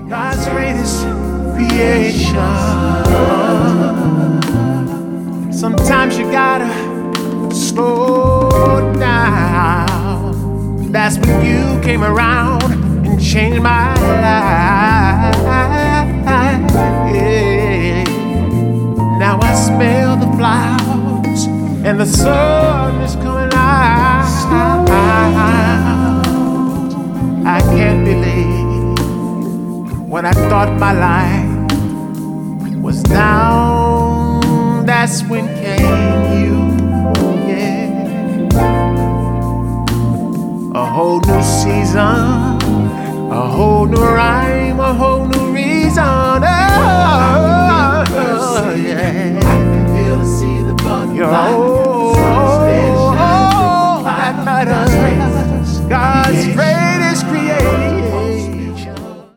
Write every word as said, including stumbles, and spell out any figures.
God's greatest creation. Sometimes you gotta slow down. That's when you came around and changed my life. Yeah. Now I smell the flowers and the sun is coming out. I can't believe when I thought my life was down, that's when came you, yeah. A whole new season, a whole new rhyme.